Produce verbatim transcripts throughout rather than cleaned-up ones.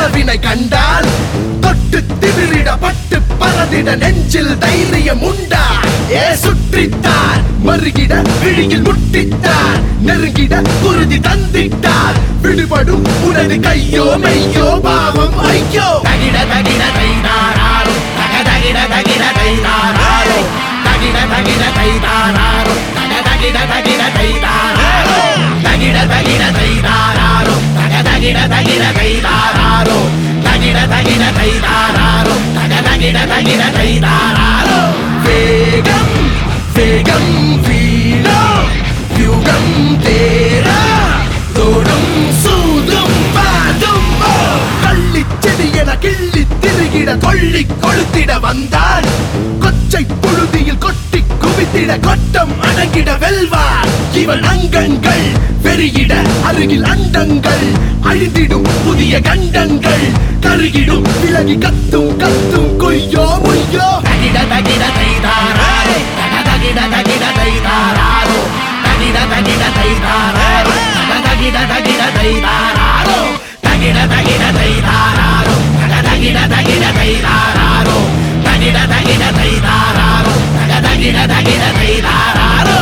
கனவினை கண்டால் தொட்டு திமிரிட பட்டு பறந்திட நெஞ்சில் தைரியம் உண்டா? ஏ சுற்றித்தார் மறுகிட விழியில் முட்டித்தார் நெருங்கிட குருதி தந்திட்டார் விடுபடும் உனது கையோ மெய்யோ பாவம் ஐயோ. தகிட தகிட தைதாராரோ தக தகிட தகிட தைதாராரோ தகிட தகிட தைதாராரோ தக தகிட தகிட தைதாராரோ தகிட தகிட தைதாராரோ தக தகிட தகிட தைதாராரோ தகிட தகிட தைதாராரோ தக தகிட தகிட தைதாராரோ. வேகம் வேகம் வீணோ யுகம் தேரா தோடும் சூதும் பாதும் கள்ளி செடி என கிள்ளி திருகிட கொள்ளி கொளுத்திட வந்தார் கொச்சை புழுதியில் கொட்டி குவித்திட கொட்டம் அடங்கிட வெல்வார் இவன் அங்கங்கள் பெருகிட அருகில் அண்டங்கள் அழிந்திடும் புதிய கண்டங்கள் கருகிடும் விலகி கத்தும் கத்தும் கொய்யோ முய்யோ. தகிட தகிட தைதாராரோ தக தகிட தகிட தைதாராரோ தகிட தகிட தைதாராரோ தக தகிட தகிட தைதாராரோ தகிட தகிட தைதாராரோ தக தகிட தகிட தைதாராரோ தகிட தகிட தைதாராரோ தக தகிட தகிட தைதாராரோ.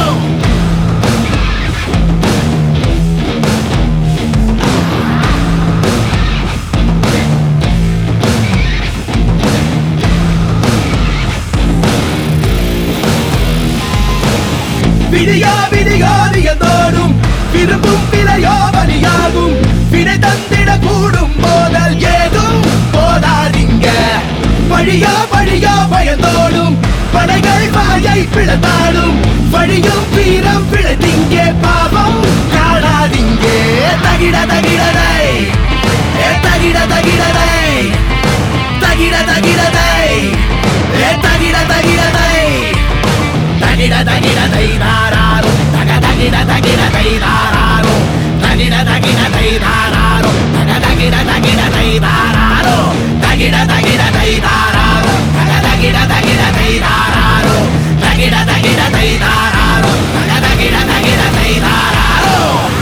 விடியா விடியாதியதோடும் விரும்பும் விலையோ பலியாகும் வினை தந்திட கூடும் போதல் ஏதும் போதாதீங்க. பழியா பழியா பயந்தோடும் படைகள் வாயை பிளந்தாடும் வழியும் வீரம் பிழைத்திங்கே பாவம் காணாதீங்கே. தகிட தகிடதை தகிட தகிடதை தகிட தகிடதை தகிட தகிடதை தகிட தகிட தைதாராரோ தக தகிட தகிட தைதாராரோ தகிட தகிட தைதாராரோ தக தகிட தகிட தைதாராரோ தகிட தகிட தைதாராரோ தக தகிட தகிட தைதாராரோ தகிட தகிட தைதாராரோ தக தகிட தகிட தைதாராரோ.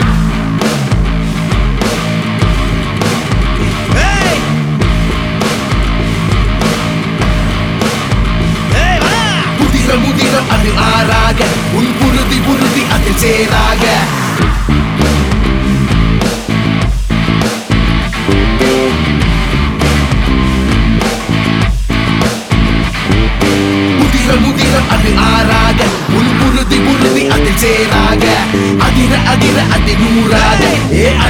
முதிரம் முதிரம் அது ஆறாக உன் புருதி புருதி அதில் சேராக முதிரம் முதிரம் அது ஆறாக உன் புருதி புருதி அதில் சேராக அதிர அதிர அதி நூறாக ஏ